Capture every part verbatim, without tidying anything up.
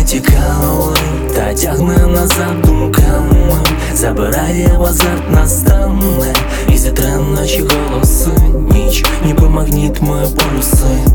тікали, та тягне назад думками, забирає в азарт настане і зітре наші голоси. Ніч, ніби магніт, мої полюси.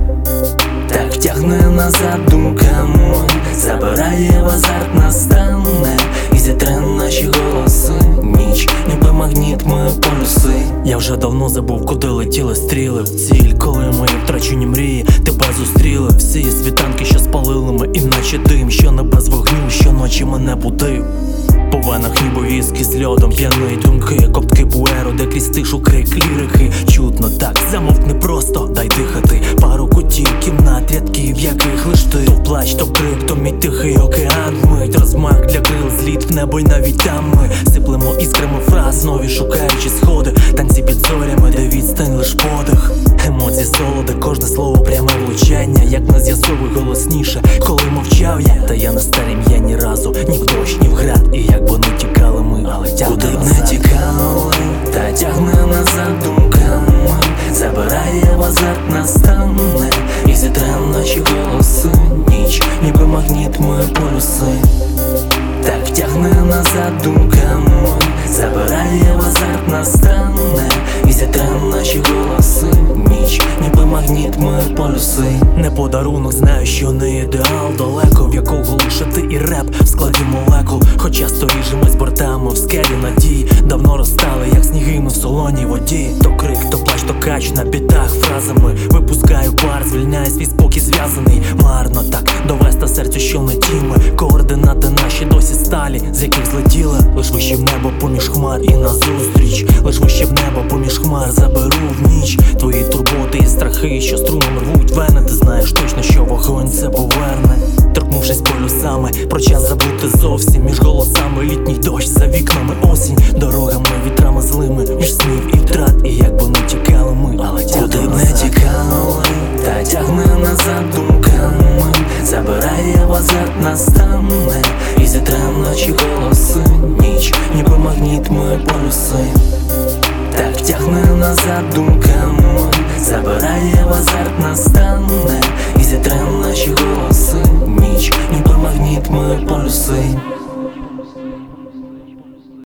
Так тягне назад думками, забирає в азарт настане і зітре наші голоси. Ніч, ніби магніт, мої полюси. Я вже давно забув, куди летіли стріли в ціль, коли мої втрачені мрії тебе зустріли. Всі світанки, що спалили ми, іначе дим, що не без вогню, щоночі мене будив. По венах ніби віскі з льодом, п'яні думки, коптки пуеру, де крізь тишу крик лірики. Чутно так, замовкни просто, дай дихати. Пару кутів, кімнат, рядків, в яких лиш ти. То плач, то крик, то мій тихий океан. Вмить розмах для крил, зліт в небо й навіть там ми сиплемо іскрами фраз, нові шукаючи сходи. Танці під зорями, де відстань лиш подих. Емоції солоди, кожне слово пряме влучання. Як не з'ясовуй голосніше, коли мовчав я. Та я на старім я ні разу, ні в дощ, ні в град. І як би не тікали ми, але тягне куди б назад. не тікали, та тягне назад думками, забирає в азарт настане і зітре наші голоси. Ніч, ніби магніт, мої полюси. Так тягне назад думками, забирає в азарт настане і зітре наші голоси. Ніч, ніби магніт, мої полюси. Не подарунок, знаю, що не ідеал. Далеко, в якого лише ти і реп в складі молекул. Хоча сторіжимось бортами в скелі надій. Давно розстали, як сніги ми в солоній воді. То крик, то плач, то кач на бітах фразами. Випускаю пар, звільняю свій спокій зв'язаний. Марно так довести серцю, що не тіми. Координати наші досі сталі, з яких злетіли. Лиш вище в небо поміж хмар і назустріч. Лиш вище в небо поміж хмар заберу в ніч твої турботи і страхи, що струмом рвуть вени. Ти знаєш точно, що вогонь це поверне. Торкнувшись полюсами, про час забути зовсім. Між голосами літній дощ, за вікнами осінь. Дорогами, вітрами злими, між снів і втрат. І як би не тікали ми, але куди тягне б не назад. тікали, та тягне назад думками, забирає в азарт настане і зітре наші голоси. Ніч, ніби магніт, мої полюси. Так тягне назад думками, забирає в азарт настане і зітре наші голоси. Ніч, ніби магніт, мої полюси.